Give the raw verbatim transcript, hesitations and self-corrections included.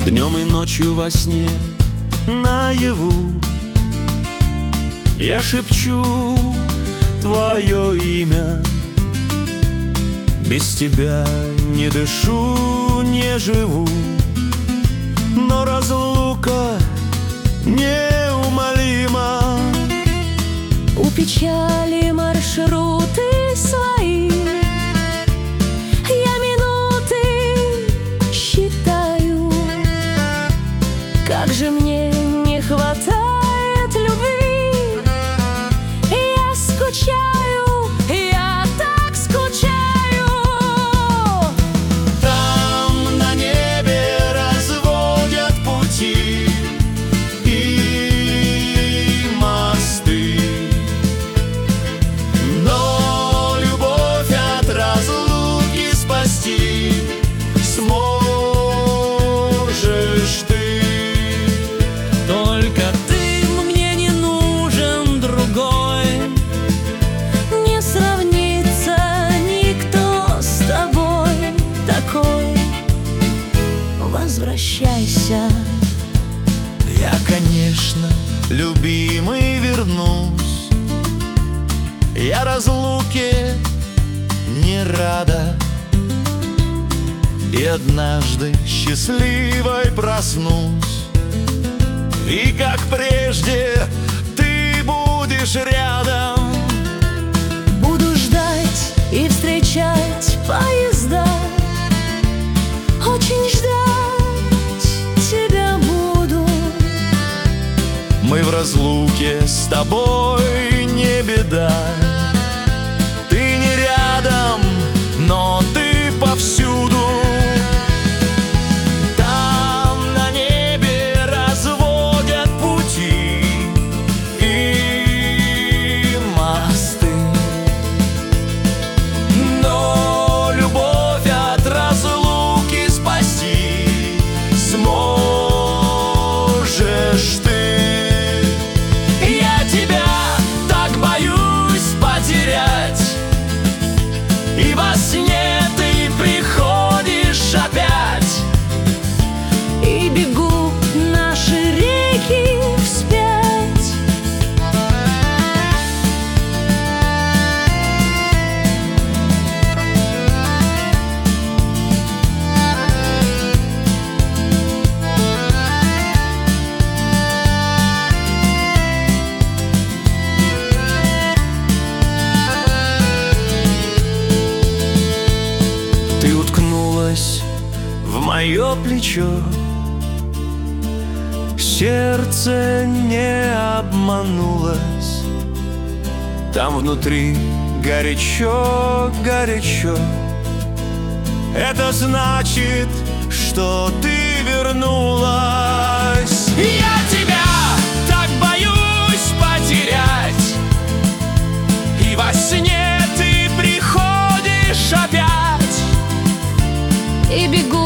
Днем и ночью во сне, наяву я шепчу твое имя. Без тебя не дышу, не живу, но разлука неумолима. У печали маршруты свои, я минуты считаю. Как же мне не хватает любви, я скучаю, я так скучаю. Там на небе разводят пути и мосты, но любовь от разлуки спасти сможешь ты. Только ты мне не нужен другой, не сравнится никто с тобой такой. Возвращайся. Я, конечно, любимый, вернусь. Я разлуке не рада, и однажды счастливой проснусь. И как прежде ты будешь рядом. Буду ждать и встречать поезда, очень ждать тебя буду. Мы в разлуке с тобой не беда. Ты не рядом, но ты повсюду. И во сне ты приходишь опять, и бегут наши реки вспять. ты уткнулась в мое плечо, сердце не обманулось. Там внутри горячо, горячо. Это значит, что ты вернулась. Я тебя так боюсь потерять, и во сне ты приходишь опять, И бегут